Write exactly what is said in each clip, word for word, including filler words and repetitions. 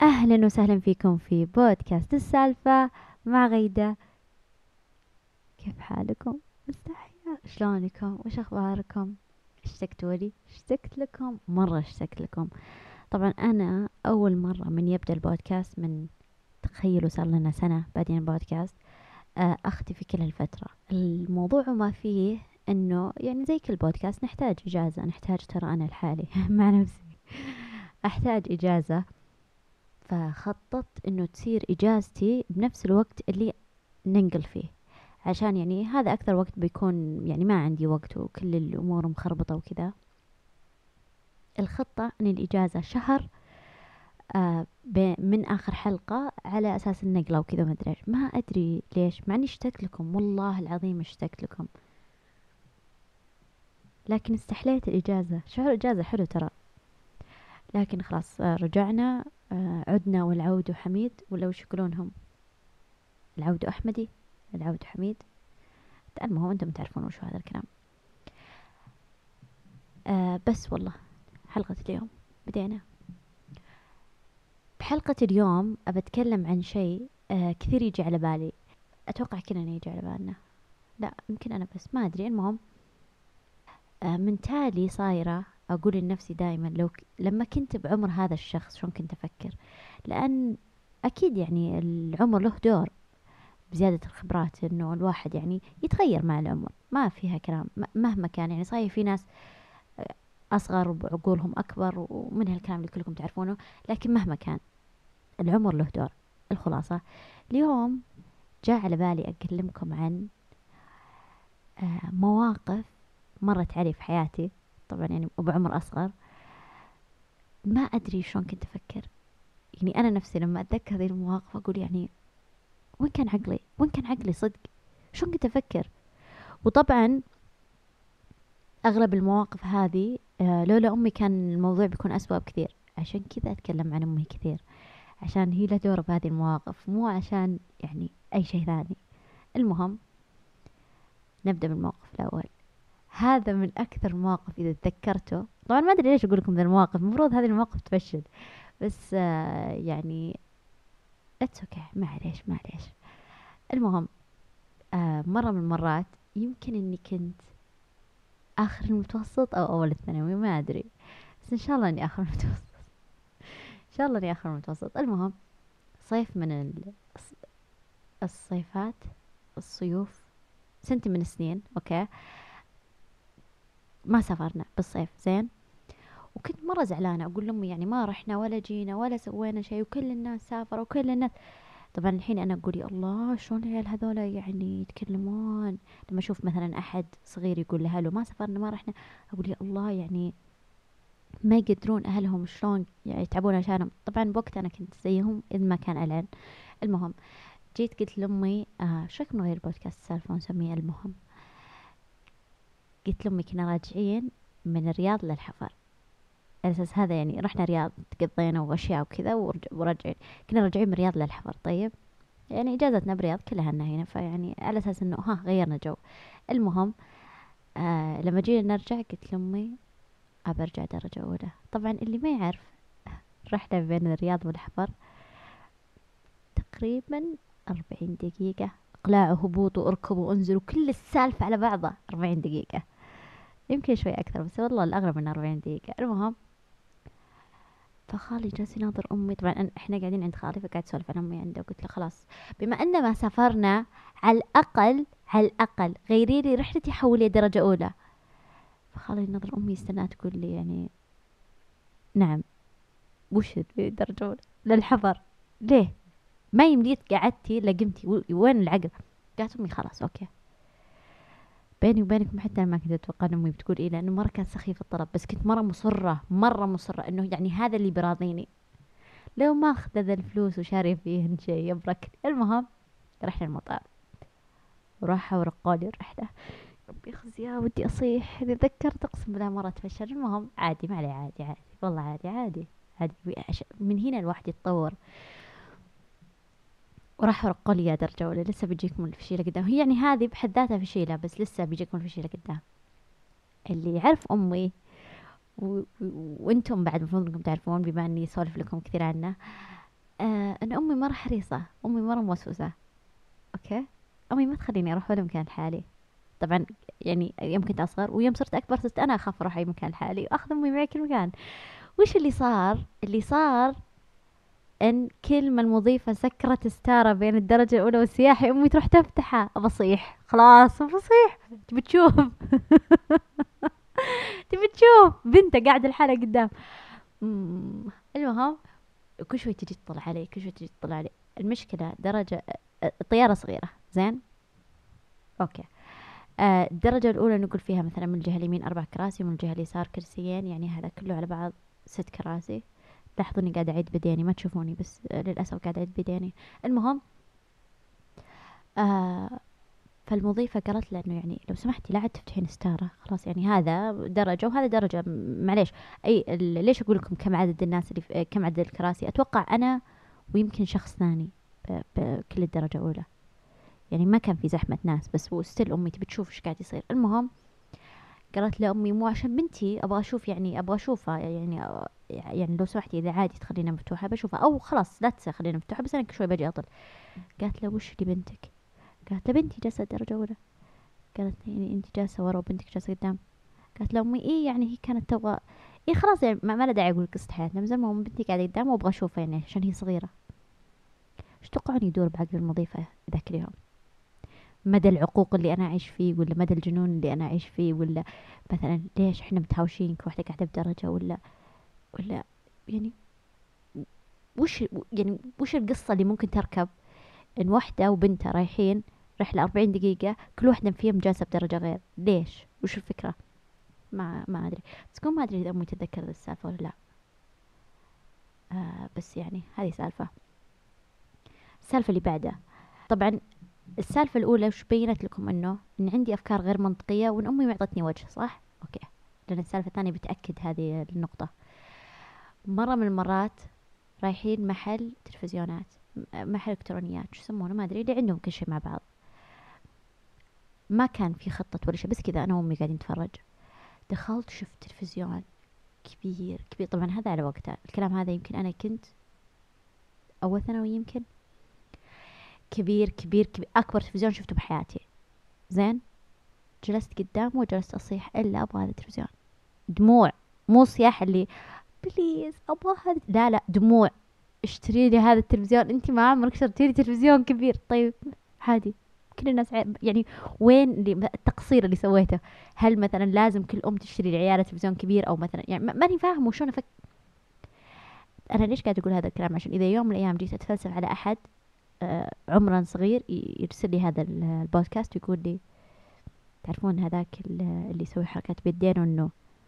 أهلا وسهلا فيكم في بودكاست السالفة مع غيدة. كيف حالكم؟ مستحية، شلونكم؟ وش أخباركم؟ اشتقتوا لي؟ اشتقت لكم، مرة اشتقت لكم. طبعا أنا أول مرة من يبدأ البودكاست، من تخيلوا صار لنا سنة بعدين البودكاست، آه، أختفي كل هالفترة. الموضوع ما فيه أنه يعني زي كل بودكاست نحتاج إجازة، نحتاج ترى أنا لحالي مع نفسي أحتاج إجازة. فخططت انه تصير اجازتي بنفس الوقت اللي ننقل فيه، عشان يعني هذا اكثر وقت بيكون يعني ما عندي وقت وكل الامور مخربطة وكذا. الخطة ان الاجازة شهر، آه ب- من اخر حلقة على اساس النقلة وكذا. ما ادري إيش- ما ادري ليش، مع اني اشتقت لكم، والله العظيم اشتقت لكم، لكن استحليت الاجازة. شهر اجازة حلو ترى. لكن خلاص، آه رجعنا، آه عدنا والعود حميد، ولا وش يقولونهم؟ العود احمدي، العود حميد. المهم انتم تعرفون وش هذا الكلام. آه بس والله، حلقة اليوم بدينا. بحلقة اليوم أبى أتكلم عن شيء آه كثير يجي على بالي. أتوقع كلنا يجي على بالنا، لا يمكن أنا بس، ما أدري. المهم، آه من تالي صايرة أقول لنفسي دائما، لو ك... لما كنت بعمر هذا الشخص شلون كنت أفكر. لأن أكيد يعني العمر له دور بزيادة الخبرات، إنه الواحد يعني يتغير مع العمر، ما فيها كلام. م- مهما كان يعني، صحيح في ناس أصغر وعقولهم أكبر ومن هالكلام اللي كلكم تعرفونه، لكن مهما كان العمر له دور. الخلاصة، اليوم جاء على بالي أكلمكم عن آه، مواقف مرت علي في حياتي، طبعا يعني وبعمر أصغر. ما أدري شلون كنت أفكر. يعني أنا نفسي لما أتذكر هذه المواقف أقول يعني وين كان عقلي؟ وين كان عقلي صدق؟ شلون كنت أفكر؟ وطبعا أغلب المواقف هذه، آه، لولا أمي كان الموضوع بيكون أسوأ بكثير. عشان كذا أتكلم عن أمي كثير، عشان هي لها دور بهذه المواقف، مو عشان يعني أي شيء ثاني. المهم، نبدأ بالموقف الأول. هذا من أكثر المواقف إذا تذكرته. طبعا ما أدري ليش أقول لكم ذا المواقف، المفروض هذه المواقف تفشل، بس آه يعني اتس اوكي، معليش معليش. المهم، آه مرة من المرات، يمكن إني كنت آخر المتوسط أو أول الثانوي، ما أدري، بس إن شاء الله إني آخر المتوسط. إن شاء الله إني آخر المتوسط. المهم، صيف من ال- الص- الصيفات، الصيوف، سنتي من السنين، أوكي. ما سافرنا بالصيف، زين. وكنت مرة زعلانة، أقول لأمي يعني ما رحنا ولا جينا ولا سوينا شيء، وكل الناس سافروا وكل الناس. طبعا الحين أنا أقول يا الله شلون العيال هذولا يعني يتكلمون. لما أشوف مثلا أحد صغير يقول لأهله ما سافرنا ما رحنا، أقول يا الله يعني ما يقدرون أهلهم شلون يعني يتعبون عشانهم. طبعا بوقت أنا كنت زيهم إذ ما كان ألعن. المهم، جيت قلت لأمي آه شو رأيك نغير بودكاست السالفة ونسميه المهم. قلت لأمي كنا راجعين من الرياض للحفر، على اساس هذا يعني رحنا رياض، قضينا واشياء وكذا ورج- ورجعين. كنا راجعين من رياض للحفر، طيب. يعني اجازتنا برياض كلها لنا هنا، فيعني على اساس انه ها غيرنا جو. المهم، آه لما جينا نرجع قلت لامي ابى ارجع درجة اولى. طبعا اللي ما يعرف، رحلة بين الرياض والحفر تقريبا أربعين دقيقة، اقلاع وهبوط واركب وانزل وكل السالفة على بعضها أربعين دقيقة، يمكن شوي اكثر بس والله الاغلب من أربعين دقيقة. المهم، فخالي جالس يناظر امي. طبعا أنا- احنا قاعدين عند خالي، فقاعد اسولف عن امي عنده. قلت له خلاص، بما ان ما سافرنا، على الاقل على الاقل غيري لي رحلتي، حولي درجه اولى. فخالي يناظر امي، يستنى تقول لي يعني نعم، وش درجه اولى للحفر؟ ليه؟ ما يمديك قعدتي لقمتي، و- وين العقل؟ قالت امي خلاص اوكي. بيني وبينكم حتى أنا ما كنت اتوقع ان امي بتقول ايه، لانه مره كان سخيف الطلب، بس كنت مره مصره مره مصره انه يعني هذا اللي براضيني، لو ما اخذ ذا الفلوس وشاري فيهن شيء يبرك. المهم، رحنا المطار وراحوا ورقوا لي الرحلة. ربي يخزيها، ودي أصيح إذا تذكرت، أقسم بالله مرة تفشل. المهم عادي، ما عليه، عادي عادي والله، عادي عادي عادي. عش- من هنا الواحد يتطور. وراحوا رقوا لي يا درجة أولى، لسه بيجيكم الفشيلة قدام. هي يعني هذه بحد ذاتها فشيلة، بس لسه بيجيكم الفشيلة قدام. اللي يعرف أمي و... و... وانتم بعد المفروض انكم تعرفون، بما اني اسولف لكم كثير عنه. آه أن أمي مرة حريصة، أمي مرة موسوسة. أوكي، أمي ما تخليني أروح ولا مكان لحالي. طبعا يعني يوم كنت أصغر، ويوم صرت أكبر صرت أنا أخاف أروح أي مكان لحالي وأخذ أمي معي كل مكان. وش اللي صار؟ اللي صار ان كل ما المضيفة سكرت ستارة بين الدرجة الأولى والسياحي أمي تروح تفتحها، بصيح خلاص بصيح. تبي تشوف تبي تشوف بنته قاعدة لحالها قدام. أمم، المهم كل شوي تجي تطلع علي، كل شوي تجي تطلع علي. المشكلة درجة الطيارة صغيرة، زين. أوكي. آه، الدرجة الأولى نقول فيها مثلا من الجهة اليمين أربع كراسي ومن الجهة اليسار كرسيين، يعني هذا كله على بعض ست كراسي. لاحظوا اني قاعدة اعيد بديني، ما تشوفوني بس آه، للأسف قاعدة اعيد بديني. المهم، آه فالمضيفة قالت له انه يعني لو سمحتي لا عاد تفتحين ستارة، خلاص يعني هذا درجة وهذا درجة، م- معليش. اي ال- ليش اقول لكم كم عدد الناس اللي في كم عدد الكراسي؟ اتوقع انا ويمكن شخص ثاني ب- بكل الدرجة الاولى، يعني ما كان في زحمة ناس، بس هو ستيل امي تبي تشوف ايش قاعد يصير. المهم، قالت لأمي مو عشان بنتي أبغى أشوف، يعني أبغى أشوفها، يعني أ- يعني لو سمحتي إذا عادي تخلينا مفتوحة بشوفها، أو خلاص لا تخلينا مفتوحة بس أنا كل شوي بجي أطل. قالت له وش اللي بنتك؟ قالت له بنتي جالسة درجة أولى. قالت لي يعني أنت جالسة ورا وبنتك جالسة قدام؟ قالت له أمي إيه يعني هي كانت تبغى، إيه خلاص يعني ما, ما له داعي أقول قصة حياتنا، بس المهم بنتي قاعدة قدام وأبغى أشوفها يعني عشان هي صغيرة. إيش تتوقعون يدور بعقل المضيفة ذاك اليوم؟ مدى العقوق اللي أنا أعيش فيه، ولا مدى الجنون اللي أنا أعيش فيه، ولا مثلا ليش إحنا متهاوشين كواحدة قاعدة بدرجة، ولا ولا يعني وش يعني وش القصة اللي ممكن تركب إن واحدة وبنتها رايحين رحلة أربعين دقيقة كل واحدة فيهم جالسة بدرجة غير؟ ليش؟ وش الفكرة؟ ما ما أدري. بس كون ما أدري إذا أمي تتذكر ذي السالفة ولا لا. آه بس يعني هذه سالفة. السالفة اللي بعدها، طبعا السالفة الأولى وش بينت لكم؟ إنه إن عندي أفكار غير منطقية وإن أمي معطتني وجه، صح؟ أوكي. لأن السالفة الثانية بتأكد هذه النقطة. مرة من المرات رايحين محل تلفزيونات، م- محل الكترونيات، شو يسمونه ما ادري، اللي عندهم كل شيء مع بعض. ما كان في خطة ولا شيء، بس كذا انا وامي قاعدين نتفرج. دخلت شفت تلفزيون كبير كبير، طبعا هذا على وقته الكلام هذا يمكن انا كنت اول ثانوي يمكن. كبير كبير كبير، اكبر تلفزيون شفته بحياتي. زين. جلست قدامه وجلست اصيح الا ابغى هذا التلفزيون. دموع، مو صياح اللي بليز ابغى هذا، لا لا دموع. اشتري لي هذا التلفزيون، انت ما عمرك شريتي لي تلفزيون كبير؟ طيب عادي، كل الناس عا- يعني وين اللي التقصير اللي سويته؟ هل مثلا لازم كل ام تشتري لعيالها تلفزيون كبير، او مثلا يعني ما- ماني فاهم وشلون افك. انا ليش قاعد اقول هذا الكلام؟ عشان اذا يوم من الايام جيت اتفلسف على احد آه، عمرا صغير ي- يرسل لي هذا ال- البودكاست ويقول لي تعرفون هذاك ال- اللي يسوي حركات بيدينه انه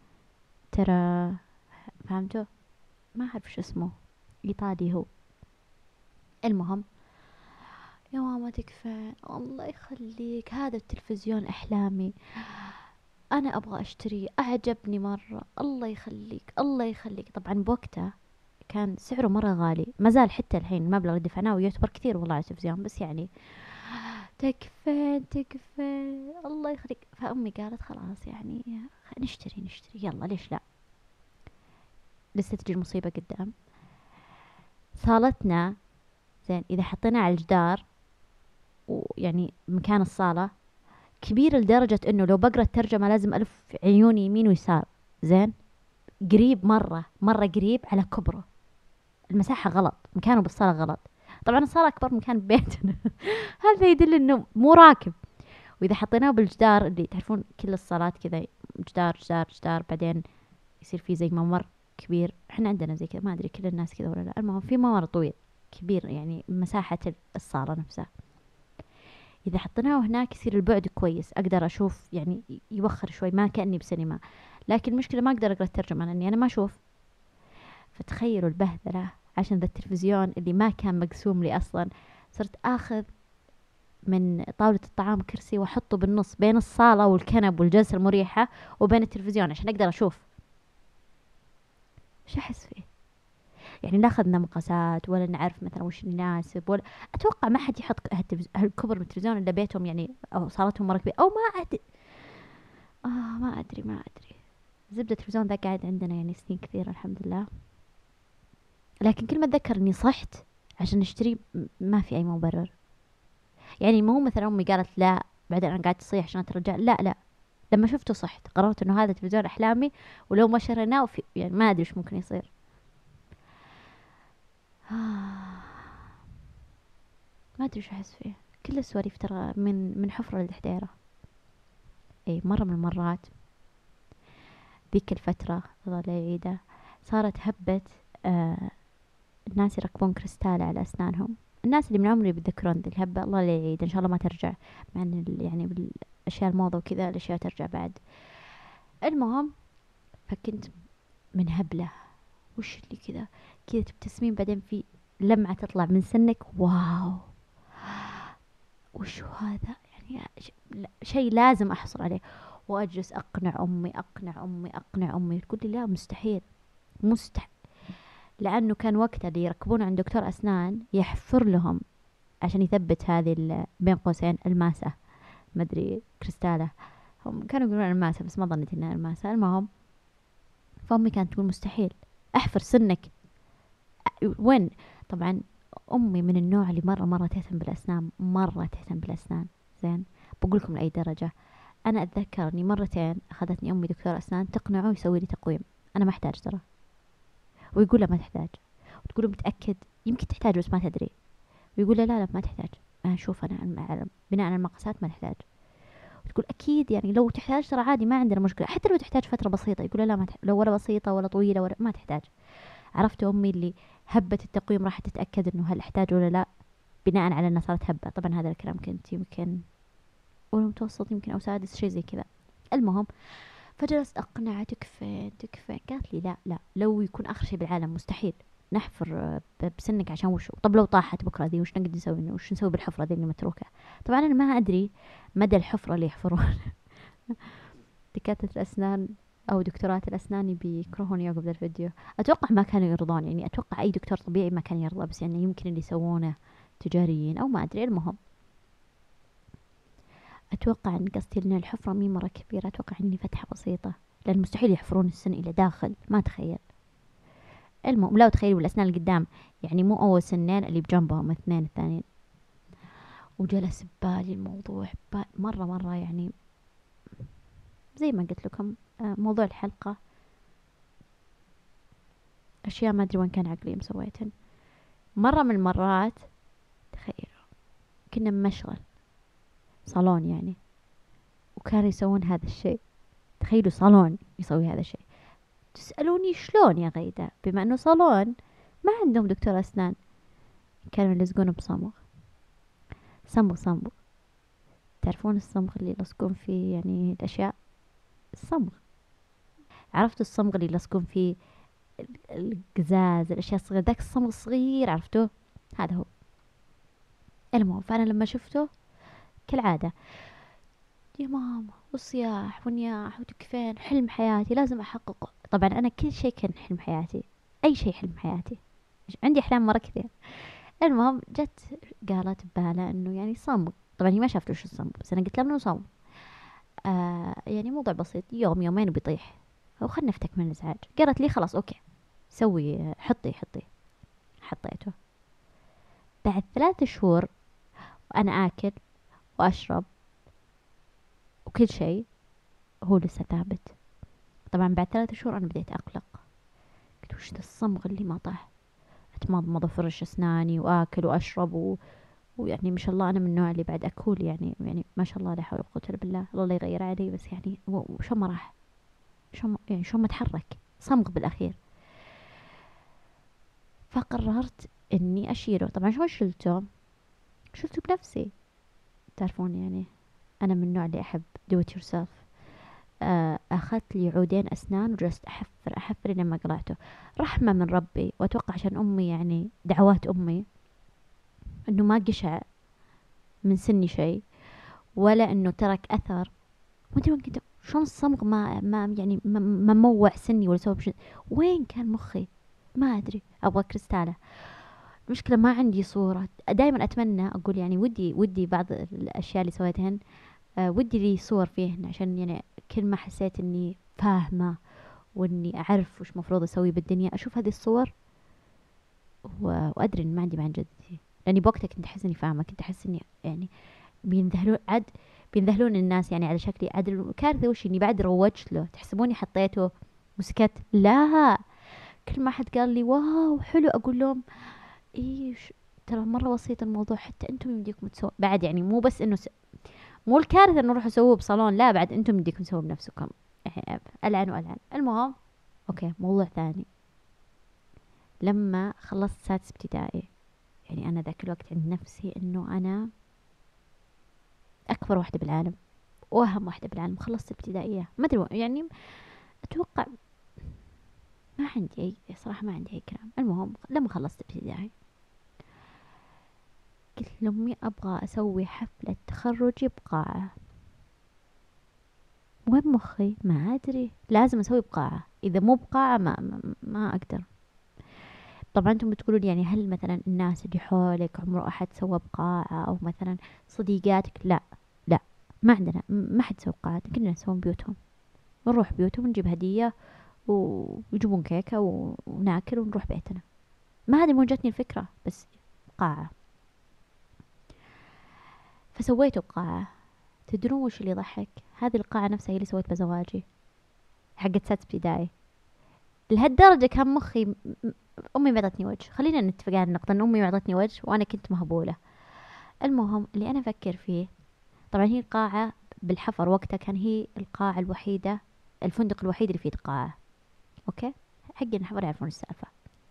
ترى، فهمته؟ ما اعرف شو اسمه، ايطالي هو. المهم، يا ماما تكفى الله يخليك، هذا التلفزيون أحلامي، أنا أبغى أشتريه، أعجبني مرة، الله يخليك الله يخليك. طبعا بوقته كان سعره مرة غالي، ما زال حتى الحين المبلغ اللي دفعناه يعتبر كثير والله على التلفزيون، بس يعني تكفى تكفى الله يخليك. فأمي قالت خلاص يعني خ- نشتري نشتري يلا ليش لا. لسه تجي المصيبة قدام. صالتنا، زين، إذا حطيناه على الجدار ويعني مكان الصالة كبير لدرجة انه لو بقرا الترجمة لازم الف عيوني يمين ويسار. زين. قريب مرة مرة قريب على كبره. المساحة غلط، مكانه بالصالة غلط. طبعا الصالة اكبر مكان ببيتنا هذا يدل انه مو راكب. واذا حطيناه بالجدار اللي تعرفون كل الصالات كذا، جدار جدار جدار، بعدين يصير في زي ممر كبير، احنا عندنا زي كذا، ما ادري كل الناس كذا ولا لا، المهم في ممر طويل كبير يعني مساحة الصالة نفسها. إذا حطيناه هناك يصير البعد كويس، أقدر أشوف يعني يوخر شوي، ما كأني بسينما. لكن المشكلة ما أقدر أقرأ الترجمة لأني أنا ما أشوف. فتخيلوا البهذلة عشان ذا التلفزيون اللي ما كان مقسوم لي أصلا. صرت آخذ من طاولة الطعام كرسي وأحطه بالنص بين الصالة والكنب والجلسة المريحة وبين التلفزيون عشان أقدر أشوف. وش أحس فيه؟ يعني لا أخذنا مقاسات ولا نعرف مثلا وش يناسب، ولا أتوقع ما حد يحط هالتلفز- هالكبر من التلفزيون إلا بيتهم يعني، أو صالتهم مرة كبيرة، أو ما أدري. آه ما أدري ما أدري. زبدة التلفزيون ذا قاعد عندنا يعني سنين كثيرة الحمد لله. لكن كل ما أتذكر إني صحت عشان نشتري م- ما في أي مبرر. يعني مو مثلا أمي قالت لا بعدين أنا قاعدة أصيح عشان أترجع، لا لا، لما شفته صحت قررت إنه هذا تلفزيون أحلامي، ولو ما شريناه في يعني ما أدري إيش ممكن يصير. ما أدري إيش أحس فيه. كل السواليف ترى من من حفرة للحديرة. أي مرة من المرات ذيك الفترة الله لا يعيده، صارت هبة آه الناس يركبون كريستال على أسنانهم. الناس اللي من عمري بيتذكرون ذي الهبة، الله لا يعيد إن شاء الله ما ترجع، مع إن ال- يعني بالأشياء الموضة وكذا الأشياء ترجع بعد. المهم، فكنت من هبلة وش اللي كذا كذا تبتسمين بعدين في لمعة تطلع من سنك، واو وش هذا يعني، ش- لا- شيء لازم أحصل عليه. وأجلس أقنع أمي أقنع أمي أقنع أمي، تقول لي لا مستحيل مستحيل. لأنه كان وقتها اللي يركبون عند دكتور أسنان يحفر لهم عشان يثبت هذه ال- بين قوسين الماسة، ما أدري كريستالة، هم كانوا يقولون الماسة بس ما ظنيت إنها الماسة. المهم، فأمي كانت تقول مستحيل أحفر سنك وين. طبعا أمي من النوع اللي مرة مرة تهتم بالأسنان، مرة تهتم بالأسنان. زين، بقول لكم لأي درجة. أنا أتذكر إني مرتين أخذتني أمي دكتور أسنان تقنعه يسوي لي تقويم. أنا ما أحتاج ترى، ويقول له ما تحتاج، وتقول له متأكد يمكن تحتاج بس ما تدري، ويقول له لا لا ما تحتاج. أنا أشوف أنا على- بناء على المقاسات ما تحتاج. وتقول أكيد يعني لو تحتاج ترى عادي ما عندنا مشكلة، حتى لو تحتاج فترة بسيطة. يقول له لا ما تح... لو ولا بسيطة ولا طويلة ولا ما تحتاج. عرفت أمي اللي هبة التقويم راح تتأكد إنه هل احتاج ولا لا بناء على إنها صارت هبة. طبعا هذا الكلام كنت يمكن أولى متوسط يمكن أو سادس شيء زي كذا. المهم، فجلست أقنعها تكفين تكفين. قالت لي لا لا، لو يكون آخر شيء بالعالم مستحيل نحفر آه، ب- بسنك عشان وشو. طب لو طاحت بكرة ذي وش نقدر نسوي، وش نسوي بالحفرة ذي اللي متروكة. طبعا أنا ما أدري مدى الحفرة اللي يحفرون. دكاترة الأسنان أو دكتورات الأسنان بيكرهوني عقب ذا الفيديو. أتوقع ما كانوا يرضون، يعني أتوقع أي دكتور طبيعي ما كان يرضى، بس يعني يمكن اللي يسوونه تجاريين أو ما أدري. المهم، أتوقع أن قصدي أن الحفرة مي مرة كبيرة، أتوقع أني فتحة بسيطة، لأن مستحيل يحفرون السن إلى داخل، ما تخيل. المهم، لو تخيلوا الأسنان اللي قدام، يعني مو أول سنين اللي بجنبهم اثنين الثانيين. وجلس ببالي الموضوع ببالي مرة مرة يعني زي ما قلت لكم آه، موضوع الحلقة أشياء ما أدري وين كان عقلي مسويتن. مرة من المرات تخيلوا كنا بمشغل صالون يعني، وكانوا يسوون هذا الشيء. تخيلوا صالون يسوي هذا الشيء. تسألوني شلون يا غيدة بما أنه صالون ما عندهم دكتور أسنان. كانوا يلزقون بصمغ، صمغ صمغ. تعرفون الصمغ اللي يلصقون فيه يعني الأشياء، الصمغ. عرفتوا الصمغ اللي يلصقون فيه القزاز الأشياء الصغيرة، ذاك الصمغ الصغير عرفتوه، هذا هو. المهم، فأنا لما شفته كالعادة يا ماما والصياح والنياح وتكفين حلم حياتي لازم أحققه. طبعا أنا كل شيء كان حلم حياتي، أي شيء حلم حياتي، عندي أحلام مرة كثير. المهم، جت قالت ببالها إنه يعني صمغ. طبعا هي ما شافت وش الصمغ، بس أنا قلت لها إنه صمغ. آه يعني موضوع بسيط، يوم يومين وبيطيح، وخلنا نفتك من الإزعاج. قالت لي خلاص أوكي سوي، حطي حطي. حطيته. بعد ثلاث شهور وأنا آكل وأشرب وكل شيء، هو لسه ثابت. طبعا بعد ثلاث شهور أنا بديت أقلق، قلت وش ذا الصمغ اللي ما طاح. أتمضمض وأفرش أسناني وآكل وأشرب و... ويعني ما شاء الله أنا من النوع اللي بعد أكول يعني يعني ما شاء الله لا حول ولا قوة إلا بالله، الله لا يغير علي. بس يعني وشو ما راح، شو ما يعني شو ما تحرك صمغ بالأخير. فقررت إني أشيله. طبعا شلون شلته؟ شلته بنفسي. تعرفون يعني أنا من النوع اللي أحب do it yourself. آه، أخذت لي عودين أسنان وجلست أحفر أحفر لما قلعته. رحمة من ربي، وأتوقع عشان أمي يعني دعوات أمي إنه ما قشع من سني شيء، ولا إنه ترك أثر. وأنت وين كنت شلون الصمغ ما ما يعني ما ما موع سني ولا سوى بشيء. وين كان مخي ما أدري. أبغى كريستالة. المشكلة ما عندي صورة. دائما أتمنى أقول يعني ودي ودي بعض الأشياء اللي سويتهن آه ودي لي صور فيهن، عشان يعني كل ما حسيت إني فاهمة وإني أعرف وش مفروض أسوي بالدنيا أشوف هذه الصور و- وأدري إن ما عندي مع جدتي، لأني بوقتها كنت أحس إني فاهمة، كنت أحس إني يعني بينذهلون عاد، بينذهلون الناس يعني على شكلي. عاد الكارثة وش إني بعد روجت له، تحسبوني حطيته وسكت؟ لا، كل ما حد قال لي واو حلو أقول لهم إيش، ترى مرة بسيط الموضوع، حتى أنتم يمديكم تسوون بعد. يعني مو بس إنه س... مو الكارثة إنه روحوا سووه بصالون، لا بعد أنتم يمديكم تسووه بنفسكم. يعني ألعن وألعن. المهم أوكي، موضوع ثاني. لما خلصت سادس ابتدائي، يعني أنا ذاك الوقت عند نفسي إنه أنا أكبر واحدة بالعالم وأهم واحدة بالعالم. خلصت ابتدائية، ما أدري يعني، أتوقع ما عندي أي صراحة، ما عندي أي كلام. المهم لما خلصت ابتدائي قلت لأمي أبغى أسوي حفلة تخرجي بقاعة. وين مخي ما أدري، لازم أسوي بقاعة، إذا مو بقاعة ما, ما, ما أقدر. طبعا أنتم بتقولوا لي يعني هل مثلا الناس اللي حولك عمره أحد سوى بقاعة، أو مثلا صديقاتك؟ لا لا، ما عندنا، ما حد سوى قاعات، كلنا نسوي بيوتهم، نروح بيوتهم ونجيب هدية ويجيبون كيكة و- وناكل ونروح بيتنا. ما هذه مو جاتني الفكرة، بس قاعة. فسويته قاعة. تدرون وش اللي يضحك؟ هذه القاعة نفسها هي اللي سويت بزواجي، حقت سادس ابتدائي. لهالدرجة كان مخي م- م- أمي ما عطتني وجه. خلينا نتفق على النقطة أن أمي ما عطتني وجه وأنا كنت مهبولة. المهم اللي أنا أفكر فيه، طبعا هي القاعة بالحفر وقتها كان هي القاعة الوحيدة، الفندق الوحيد اللي فيه قاعة. أوكي، حقين الحفر يعرفون السالفة.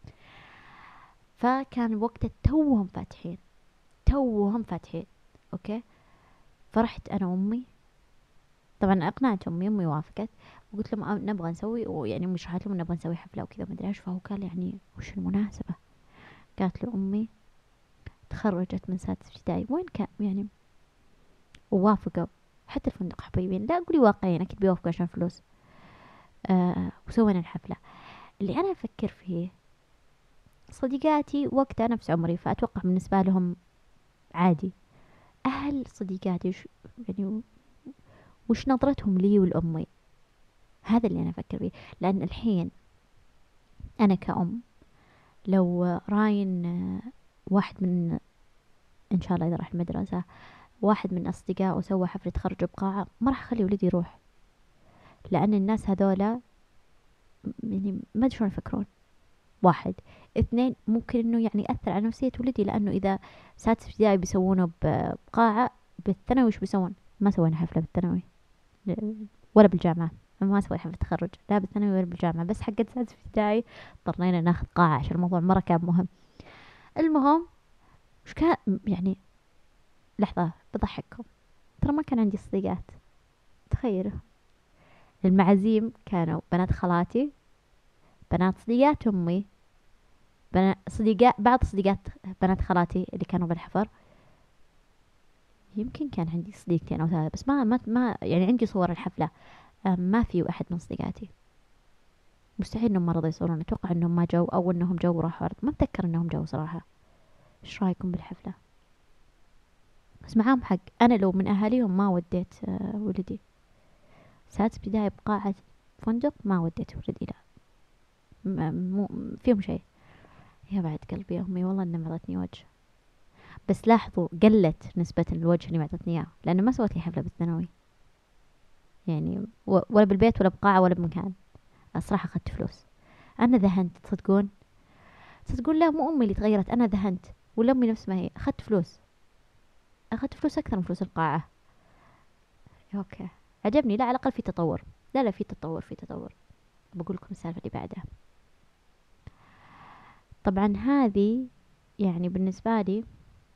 فكان وقتها توهم فاتحين، توهم فاتحين. أوكي، فرحت أنا وأمي. طبعا أقنعت أمي، أمي وافقت، وقلت لهم أ- نبغى نسوي، ويعني أمي شرحت لهم نبغى نسوي حفلة وكذا ومدري إيش. فهو قال يعني وش المناسبة؟ قالت له أمي تخرجت من سادس ابتدائي، وين كان يعني؟ ووافقوا. حتى الفندق حبيبين، لا قولي واقعيا أكيد بيوافقوا عشان فلوس. آه، وسوينا الحفلة. اللي أنا أفكر فيه، صديقاتي وقتها نفس عمري، فأتوقع بالنسبة لهم عادي. أهل صديقاتي وش يعني، وش نظرتهم لي ولأمي؟ هذا اللي أنا أفكر فيه. لأن الحين أنا كأم، لو راين آه، واحد من، إن شاء الله إذا راح المدرسة، واحد من أصدقائه سوى حفلة تخرج بقاعة، ما راح أخلي ولدي يروح. لأن الناس هذولا يعني ما أدري شلون يفكرون. واحد. اثنين، ممكن إنه يعني يأثر على نفسية ولدي، لأنه إذا سادس ابتدائي بيسوونه ب- بقاعة، بالثانوي وش بيسوون؟ ما سوينا حفلة بالثانوي ولا بالجامعة. ما سوي حفلة تخرج لا بالثانوي ولا بالجامعة، بس حقت سادس ابتدائي اضطرينا ناخذ قاعة عشان الموضوع مرة كان مهم. المهم وش كان يعني، لحظة بضحككم، ترى ما كان عندي صديقات. تخيلوا، المعازيم كانوا بنات خالاتي، بنات صديقات أمي، بنات صديقات بعض صديقات بنات خالاتي اللي كانوا بالحفر. يمكن كان عندي صديقتين أو ثلاثة، بس ما ما, ما يعني عندي صور الحفلة. أم، ما في أحد من صديقاتي. مستحيل إنهم ما رضوا يصورون، أتوقع إنهم ما جو، أو إنهم جو وراحوا عرض. ما أتذكر إنهم جو صراحة. إيش رأيكم بالحفلة؟ بس معاهم حق، أنا لو من أهاليهم ما وديت آه، ولدي سادس ابتدائي بقاعة فندق، ما وديت ولدي لا. م- مو فيهم شيء. يا بعد قلبي يا أمي والله إنها ما عطتني وجه. بس لاحظوا قلت نسبة الوجه اللي ما عطتني إياه، لأنه ما سوت لي حفلة بالثانوي يعني، و- ولا بالبيت ولا بقاعة ولا بمكان. الصراحة أخذت فلوس. أنا ذهنت، تصدقون؟ تصدقون لا، مو أمي اللي تغيرت، أنا ذهنت. ولا أمي نفس ما هي، أخذت فلوس. أخذت فلوس أكثر من فلوس القاعة. أوكي، عجبني، لا على الأقل في تطور. لا لا، في تطور، في تطور. بقول لكم السالفة اللي بعدها. طبعا هذه يعني بالنسبة لي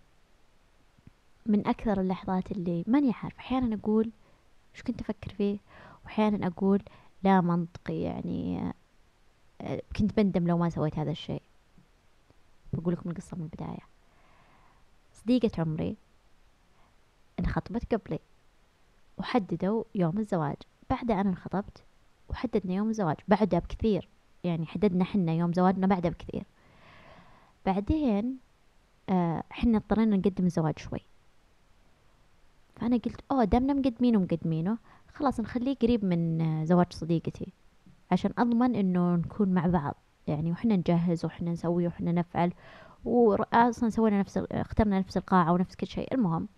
من أكثر اللحظات اللي ماني عارفة. أحيانا أقول وش كنت أفكر فيه، وأحيانا أقول لا منطقي يعني، آه، كنت بندم لو ما سويت هذا الشيء. بقول لكم القصة من البداية. صديقة عمري انخطبت قبلي، وحددوا يوم الزواج. بعدها أنا انخطبت وحددنا يوم الزواج بعدها بكثير. يعني حددنا حنا يوم زواجنا بعدها بكثير. بعدين آه حنا اضطرينا نقدم الزواج شوي. فأنا قلت أوه دامنا مقدمينه مقدمينه، خلاص نخليه قريب من آه، زواج صديقتي، عشان أضمن إنه نكون مع بعض. يعني وحنا نجهز وحنا نسوي وحنا نفعل، وأصلا سوينا نفس ال- اخترنا نفس القاعة ونفس كل شيء. المهم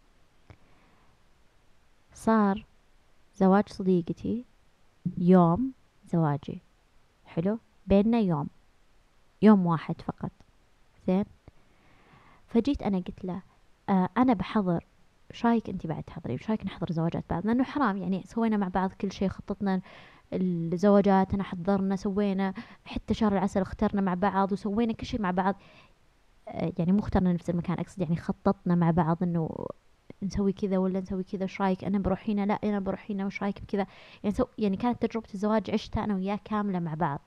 صار زواج صديقتي يوم زواجي، حلو، بيننا يوم، يوم واحد فقط، زين. فجيت أنا قلت له آه أنا بحضر، ايش رايك انت بعد تحضري، ايش رايك نحضر زواجات بعض، لانه حرام يعني سوينا مع بعض كل شيء، خططنا الزواجات، انا حضرنا سوينا، حتى شهر العسل اخترنا مع بعض وسوينا كل شيء مع بعض. آه يعني مو اخترنا نفس المكان، اقصد يعني خططنا مع بعض انه نسوي كذا ولا نسوي كذا، ايش رايك انا بروح هنا، لا انا بروح هنا، وش رايك بكذا. يعني سو يعني كانت تجربة الزواج عشتها انا وياه كاملة مع بعض،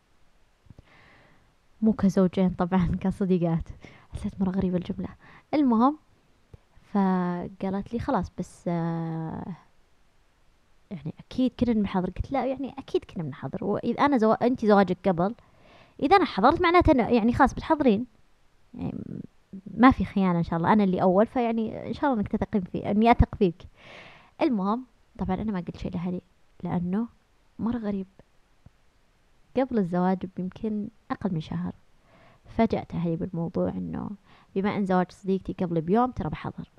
مو كزوجين طبعا كصديقات. حسيت مرة غريبة الجملة. المهم فقالت لي خلاص بس آه يعني اكيد كنا بنحضر، قلت لا يعني اكيد كنا بنحضر، واذا انا زو... انت زواجك قبل، اذا انا حضرت معناته إنه يعني خلاص بتحضرين، يعني ما في خيانة ان شاء الله، انا اللي اول، فيعني ان شاء الله انك تثقين في اني اثق فيك. المهم طبعا انا ما قلت شيء لاهلي، لانه مرة غريب، قبل الزواج بيمكن اقل من شهر فاجأت اهلي بالموضوع انه بما ان زواج صديقتي قبل بيوم ترى بحضر.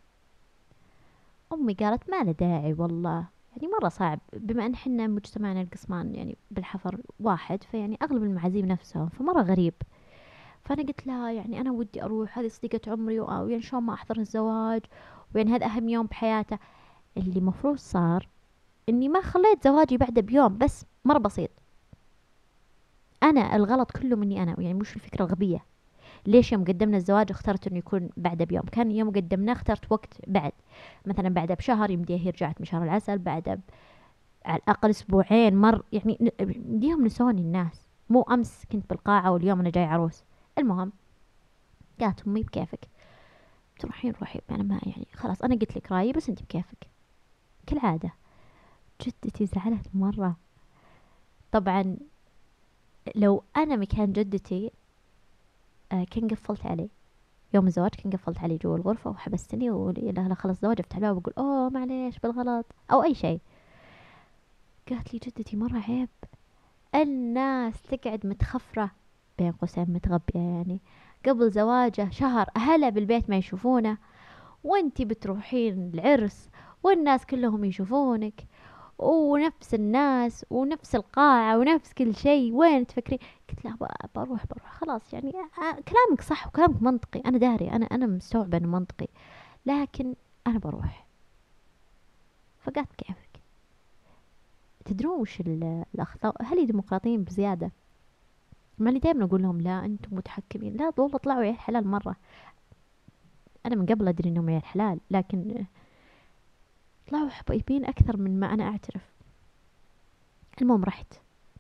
امي قالت ما له داعي والله، يعني مرة صعب بما ان حنا مجتمعنا القسمان يعني بالحفر واحد، فيعني اغلب المعازيم نفسهم، فمرة غريب. فانا قلت لها يعني انا ودي اروح، هذه صديقة عمري، ويعني شلون ما احضر الزواج، ويعني هذا اهم يوم بحياته. اللي مفروض صار اني ما خليت زواجي بعده بيوم، بس مرة بسيط. انا الغلط كله مني انا، يعني مش الفكرة الغبية. ليش يوم قدمنا الزواج اخترت انه يكون بعده بيوم؟ كان يوم قدمناه اخترت وقت بعد، مثلا بعده بشهر، يمديه هي رجعت من شهر العسل، بعده ب- على الاقل اسبوعين مر، يعني ن- يمديهم نسوني الناس، مو امس كنت بالقاعة واليوم انا جاي عروس. المهم قالت امي بكيفك تروحين روحي، انا ما يعني خلاص انا قلت لك رايي بس انت بكيفك، كالعادة. جدتي زعلت مرة. طبعا لو انا مكان جدتي آه كان قفلت عليه، يوم الزواج كان قفلت علي جوا الغرفة وحبستني، ولا لا خلص الزواج افتح الباب واقول اوه معليش بالغلط او اي شيء. قالت لي جدتي مرة عيب، الناس تقعد متخفرة، بين قوسين متغبية يعني، قبل زواجه شهر اهلها بالبيت ما يشوفونه، وانتي بتروحين العرس والناس كلهم يشوفونك، ونفس الناس ونفس القاعة ونفس كل شيء، وين تفكرين؟ قلت لا ب- بروح بروح خلاص يعني آه، كلامك صح وكلامك منطقي، أنا داري، أنا أنا مستوعبة إنه منطقي، لكن أنا بروح. فقالت كيفك. تدرون وش ال- الأخطاء؟ هل ديمقراطيين بزيادة؟ ما اللي دايما أقول لهم لا أنتم متحكمين، لا والله طلعوا عيال حلال مرة. أنا من قبل أدري إنهم عيال حلال، لكن طلعوا حبيبين أكثر من ما أنا أعترف. المهم رحت.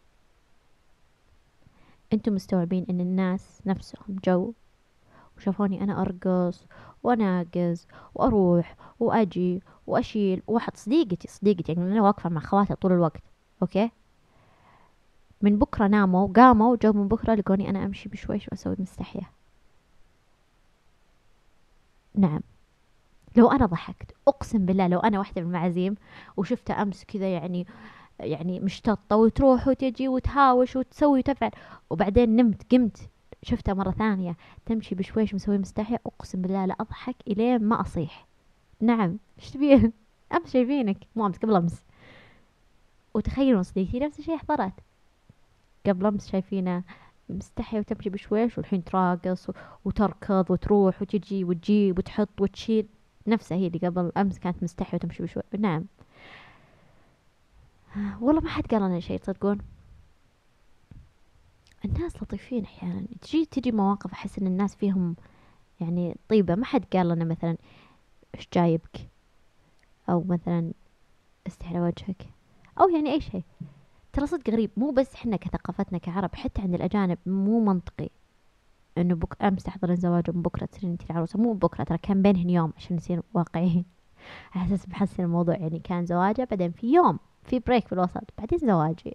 أنتم مستوعبين إن الناس نفسهم جو وشافوني أنا أرقص وأناقز وأروح وأجي وأشيل، واحد صديقتي صديقتي يعني أنا واقفة مع خواتي طول الوقت، أوكي، من بكرة ناموا قاموا جو من بكرة لقوني أنا أمشي بشويش وأسوي مستحية. نعم. لو أنا ضحكت أقسم بالله، لو أنا واحدة من المعازيم وشفتها أمس كذا يعني، يعني مشتطة وتروح وتجي وتهاوش وتسوي وتفعل، وبعدين نمت قمت شفتها مرة ثانية تمشي بشويش مسوي مستحية، أقسم بالله لا أضحك إلين ما أصيح. نعم ايش تبين؟ امس شايفينك، مو امس قبل امس. وتخيلوا صديقتي نفس الشيء حضرت، قبل امس شايفينه مستحية وتمشي بشويش، والحين تراقص و- وتركض وتروح وتجي وتجيب وتحط وتشيل، نفسها هي اللي قبل امس كانت مستحية وتمشي بشوي. نعم. والله ما حد قال لنا شيء تصدقون، الناس لطيفين احيانا، تجي تجي مواقف احس ان الناس فيهم يعني طيبة، ما حد قال لنا مثلا ايش جايبك، او مثلا استحي وجهك، او يعني اي شيء. ترى صدق غريب، مو بس حنا كثقافتنا كعرب، حتى عند الأجانب مو منطقي إنه بك أمس تحضرين زواج ومن بكرة تصيرين انتي العروسة. مو بكرة، ترى كان بينهن يوم عشان نصير واقعيين. على أساس بحسن الموضوع، يعني كان زواجه بعدين في يوم في بريك في الوسط بعدين زواجي.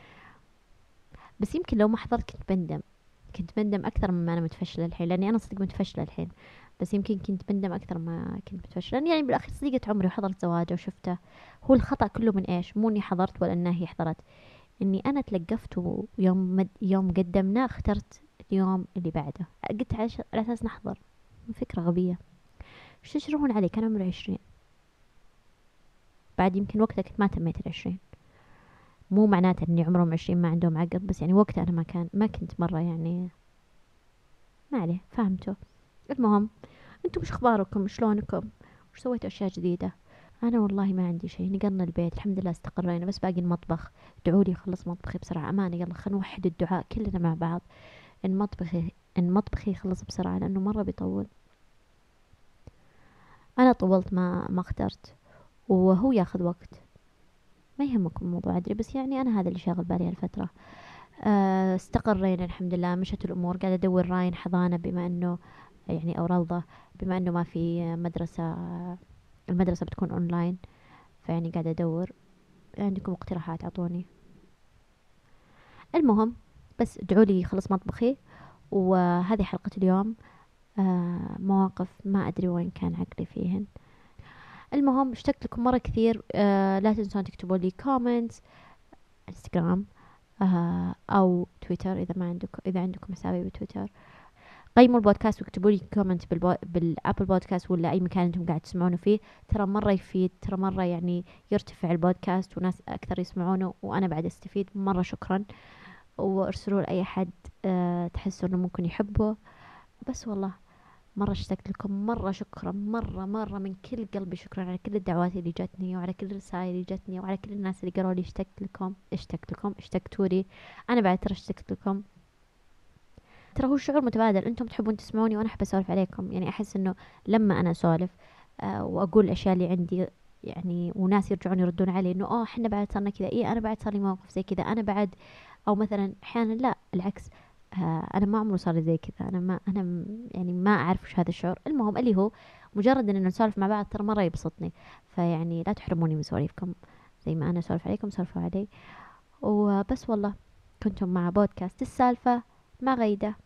بس يمكن لو ما حضرت كنت بندم، كنت بندم أكثر مما أنا متفشلة الحين، لأني أنا صدق متفشلة الحين، بس يمكن كنت بندم أكثر ما كنت متفشلة، لأن يعني بالأخير صديقة عمري وحضرت زواجه وشفته. هو الخطأ كله من إيش؟ مو إني حضرت ولا إنها هي حضرت، إني أنا تلقفت يوم مد يوم قدمنا اخترت اليوم اللي بعده، قلت عش... على أساس نحضر. فكرة غبية. إيش تشرحون علي؟ كان عمري عشرين. بعد يمكن وقتها كنت ما تميت العشرين، مو معناته إني عمرهم عشرين ما عندهم عقل، بس يعني وقتها أنا ما كان ما كنت مرة يعني، ما عليه، فهمتوا. المهم، انتم وش اخباركم؟ شلونكم؟ وش سويتوا اشياء جديدة؟ انا والله ما عندي شيء، نقلنا البيت الحمد لله، استقرينا، بس باقي المطبخ. ادعوا لي اخلص مطبخي بسرعة، امانة، يلا خلينا نوحد الدعاء كلنا مع بعض ان مطبخي ان مطبخي يخلص بسرعة، لانه مرة بيطول. انا طولت ما ما اخترت، وهو ياخذ وقت. ما يهمكم الموضوع ادري، بس يعني انا هذا اللي شاغل بالي هالفترة. آه، استقرينا الحمد لله، مشت الامور، قاعدة ادور راين حضانة بما انه يعني او روضة، بما انه ما في مدرسة، المدرسة بتكون اونلاين، فيعني قاعدة ادور. عندكم اقتراحات اعطوني. المهم، بس ادعوا لي خلص مطبخي. وهذه حلقة اليوم. آه، مواقف ما ادري وين كان عقلي فيهن. المهم، اشتقت لكم مرة كثير. آه، لا تنسون تكتبوا لي كومنتس انستغرام، آه، او تويتر اذا ما عندكم اذا عندكم حسابي بتويتر. قيموا البودكاست واكتبوا لي كومنت بالبو... بالابل بودكاست ولا اي مكان انتم قاعد تسمعونه فيه. ترى مره يفيد، ترى مره يعني يرتفع البودكاست وناس اكثر يسمعونه، وانا بعد استفيد. مره شكرا. وارسلوا لاي حد أه تحسوا انه ممكن يحبه. بس والله مرة اشتقت لكم، مرة شكرا، مرة مرة من كل قلبي شكرا على كل الدعوات اللي جتني، وعلى كل الرسائل اللي جتني، وعلى كل الناس اللي قالوا لي اشتقت لكم اشتقت لكم اشتقتوا لي. انا بعد ترى اشتقت لكم. ترى هو الشعور متبادل، انتم تحبون تسمعوني وانا احب اسولف عليكم. يعني احس انه لما انا اسولف آه واقول الاشياء اللي عندي، يعني وناس يرجعون يردون علي انه اه احنا بعد صرنا كذا، ايه انا بعد صار لي موقف زي كذا، انا بعد. او مثلا احيانا لا العكس، آه انا ما عمره صار لي زي كذا، انا ما انا م- يعني ما اعرف وش هذا الشعور. المهم اللي هو مجرد اننا نسولف مع بعض ترى مره يبسطني. فيعني لا تحرموني من سواليفكم، زي ما انا اسولف عليكم سولفوا علي. وبس والله، كنتم مع بودكاست السالفة مع غيدة.